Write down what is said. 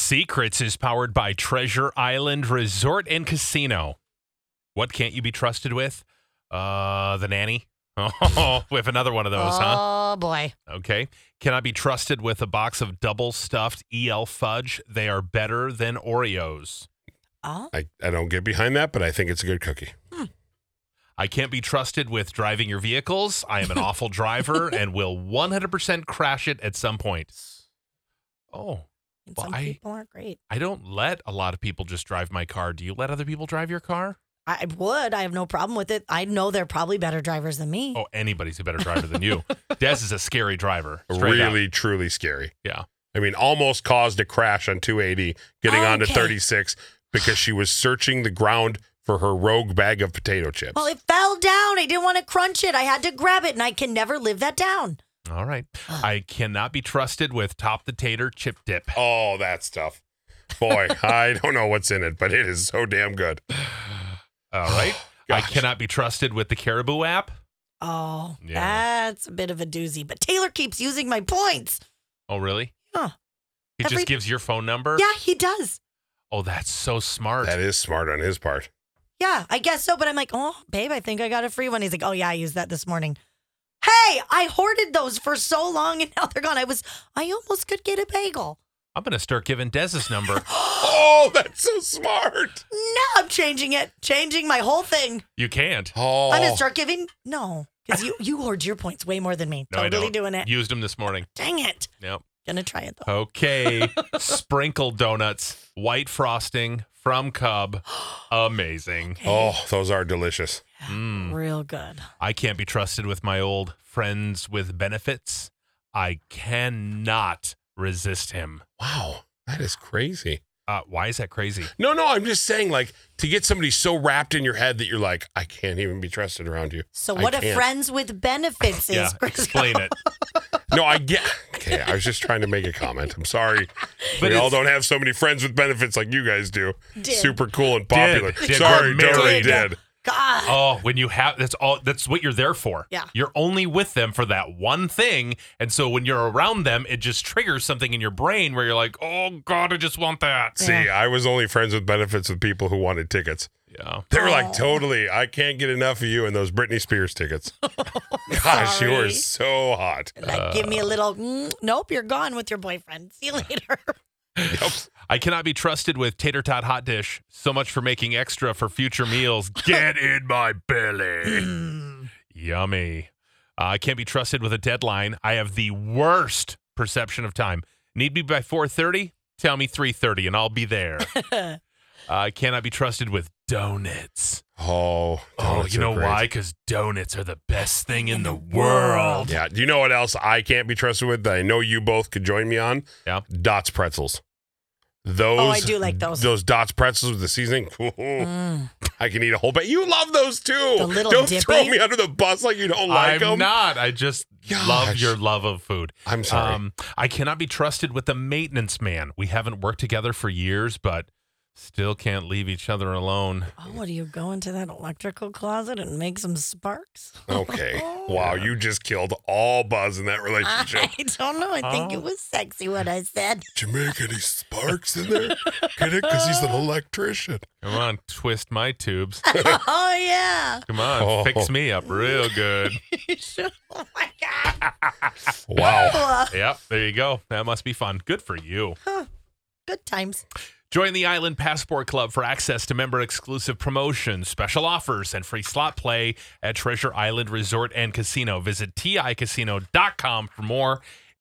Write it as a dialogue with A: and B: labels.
A: Secrets is powered by Treasure Island Resort and Casino. What can't you be trusted with? The nanny. Oh, we have another one of those, huh?
B: Oh, boy.
A: Okay. Can I be trusted with a box of double stuffed EL fudge? They are better than Oreos.
B: Oh.
C: I don't get behind that, but I think it's a good cookie.
A: I can't be trusted with driving your vehicles. I am an awful driver and will 100% crash it at some point. Oh.
B: And
A: Well,
B: some people aren't great.
A: I don't let a lot of people just drive my car. Do you let other people drive your car?
B: I would. I have no problem with it. I know they're probably better drivers than me.
A: Oh, anybody's a better driver than you. Des is a scary driver. Straight up.
C: Really, truly scary.
A: Yeah.
C: I mean, almost caused a crash on 280, getting onto
B: Okay.
C: 36 because she was searching the ground for her rogue bag of potato chips.
B: Well, it fell down. I didn't want to crunch it. I had to grab it, and I can never live that down.
A: All right. I cannot be trusted with top the tater chip dip.
C: Oh, that's tough. Boy, I don't know what's in it, but it is so damn good.
A: All right. I
C: Gosh.
A: cannot be trusted with the Caribou app.
B: Oh,
A: Yeah.
B: that's a bit of a doozy. But Taylor keeps using my points.
A: Oh, really?
B: Huh.
A: He just gives your phone number?
B: Yeah, he does.
A: Oh, that's so smart.
C: That is smart on his part.
B: Yeah, I guess so. But I'm like, oh, babe, I think I got a free one. He's like, oh, yeah, I used that this morning. Hey, I hoarded those for so long, and now they're gone. I almost could get a bagel.
A: I'm going to start giving Des his number.
C: Oh, that's so smart.
B: No, I'm changing it. Changing my whole thing.
A: You can't.
C: Oh,
B: I'm going to start giving. No, because you hoard your points way more than me.
A: No, I
B: Totally
A: don't.
B: doing it.
A: Used them this morning.
B: Dang it.
A: Yep.
B: Gonna try it, though.
A: Okay. Sprinkle donuts, white frosting from Cub. Amazing.
C: Oh, those are delicious.
B: Real good.
A: I can't be trusted with my old friends with benefits. I cannot resist him.
C: Wow, that is crazy.
A: Why is that crazy?
C: No, I'm just saying, like, to get somebody so wrapped in your head that you're like, I can't even be trusted around you.
B: So
C: I
B: what a
C: can't.
B: friends with benefits is,
A: Yeah,
B: Chris.
A: explain it.
C: No, I get. Okay, I was just trying to make a comment. I'm sorry.
A: But
C: We all
A: it's-
C: don't have so many friends with benefits like you guys do.
B: Did.
C: Super cool and popular.
A: Did.
C: Sorry,
A: We're
C: totally
A: married.
C: did.
B: God.
A: Oh, when you have that's what you're there for.
B: Yeah.
A: You're only with them for that one thing. And so when you're around them, it just triggers something in your brain where you're like, oh God, I just want that.
C: See, I was only friends with benefits with people who wanted tickets.
A: Yeah.
C: They were like, totally, I can't get enough of you and those Britney Spears tickets. Gosh, you
B: Sorry.
C: were so hot.
B: Like, give me a little, nope, you're gone with your boyfriend. See you later.
C: Yep.
A: I cannot be trusted with tater tot hot dish. So much for making extra for future meals. Get in my belly. Yummy. I can't be trusted with a deadline. I have the worst perception of time. Need me by 4:30? Tell me 3:30 and I'll be there. I cannot be trusted with donuts.
C: Oh, donuts
A: you
C: are
A: know
C: great.
A: why? Because donuts are the best thing in the world.
C: Yeah. Do you know what else I can't be trusted with that I know you both could join me on?
A: Yeah.
C: Dots pretzels. Those.
B: Oh, I do like those.
C: Those Dots pretzels with the seasoning. I can eat a whole bag. You love those too.
B: The little
C: Don't
B: dippy?
C: throw me under the bus like you don't like
A: I'm
C: them.
A: not. I just love
C: Gosh.
A: your love of food.
C: I'm sorry.
A: I cannot be trusted with the maintenance man. We haven't worked together for years, but still can't leave each other alone.
B: Oh, what do you go into that electrical closet and make some sparks?
C: Okay. Wow, you just killed all buzz in that relationship.
B: I don't know. I think it was sexy what I said.
C: Did you make any sparks in there? Get it? Because he's an electrician.
A: Come on, twist my tubes.
B: Oh, yeah.
A: Come on,
C: Oh.
A: fix me up real good.
B: Oh, my God.
C: Wow.
A: Yep, there you go. That must be fun. Good for you.
B: Good times.
A: Join the Island Passport Club for access to member-exclusive promotions, special offers, and free slot play at Treasure Island Resort and Casino. Visit TICasino.com for more.